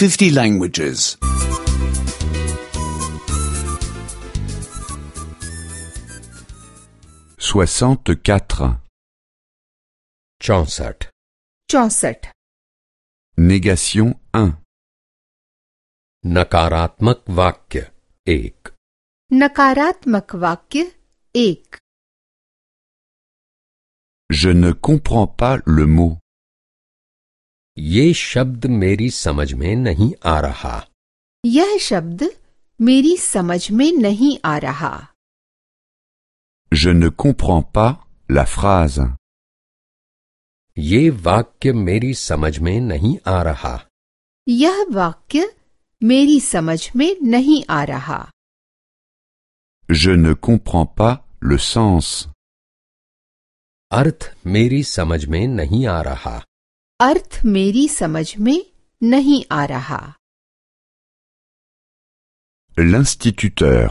50 languages. 64. 64. 64. Négation 1. नकारात्मक वाक्य 1. नकारात्मक वाक्य 1. Je ne comprends pas le mot. ये शब्द मेरी समझ में नहीं आ रहा. यह शब्द मेरी समझ में नहीं आ रहा. Je ne comprends pas la phrase. ये वाक्य मेरी समझ में नहीं आ रहा. यह वाक्य मेरी समझ में नहीं आ रहा. Je ne comprends pas le sens. अर्थ मेरी समझ में नहीं आ रहा. अर्थ मेरी समझ में नहीं आ रहा. L'instituteur.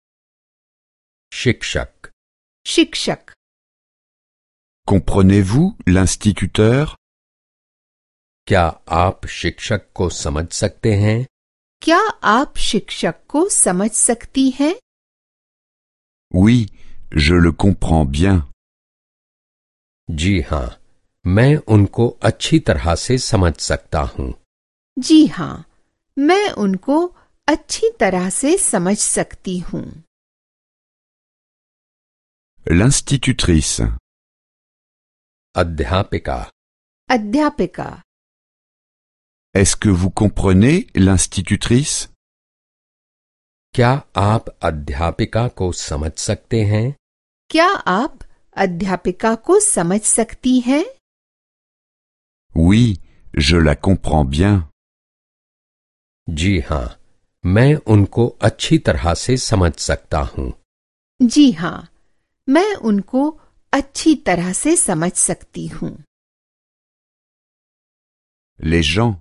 शिक्षक. शिक्षक. Comprenez-vous l'instituteur? क्या आप शिक्षक को समझ सकते हैं? क्या आप शिक्षक को समझ सकती हैं? Oui, je le comprends bien. जी हाँ, मैं उनको अच्छी तरह से समझ सकता हूँ. जी हाँ, मैं उनको अच्छी तरह से समझ सकती हूँ. L'institutrice. अध्यापिका. अध्यापिका. Est-ce que vous comprenez l'institutrice? क्या आप अध्यापिका को समझ सकते हैं? क्या आप अध्यापिका को समझ सकती हैं? Oui, je la comprends bien. जी हाँ, मैं उनको अच्छी तरह से समझ सकता हूँ. जी हाँ, मैं उनको अच्छी तरह से समझ सकती हूँ. Les gens.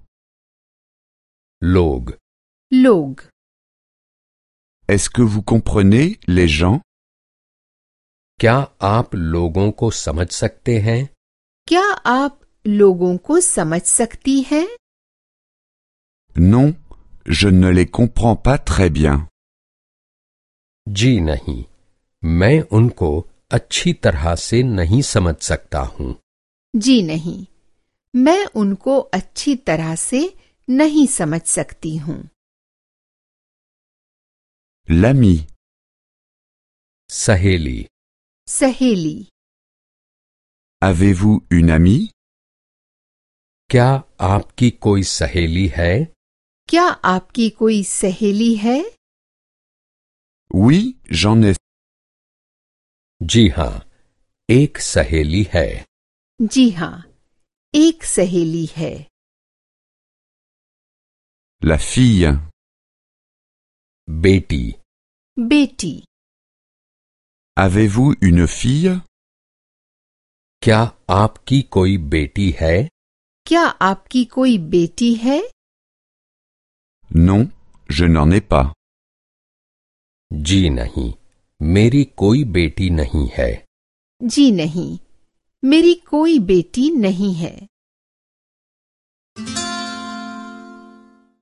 लोग. लोग. Est-ce que vous comprenez les gens? क्या आप लोगों को समझ सकते हैं? क्या आप लोगों को समझ सकती हैं? Non, je ne les comprends pas très bien. जी नहीं, मैं उनको अच्छी तरह से नहीं समझ सकता हूँ. जी नहीं, मैं उनको अच्छी तरह से नहीं समझ सकती हूँ. L'ami. सहेली. सहेली. Avez-vous une amie? क्या आपकी कोई सहेली है? क्या आपकी कोई सहेली है? Oui, j'en ai. जी हाँ, एक सहेली है. जी हाँ, एक सहेली है. La fille. बेटी. बेटी. Avez-vous une fille? क्या आपकी कोई बेटी है? क्या आपकी कोई बेटी है? Non, je n'en ai pas. जी नहीं, मेरी कोई बेटी नहीं है. जी नहीं, मेरी कोई बेटी नहीं है.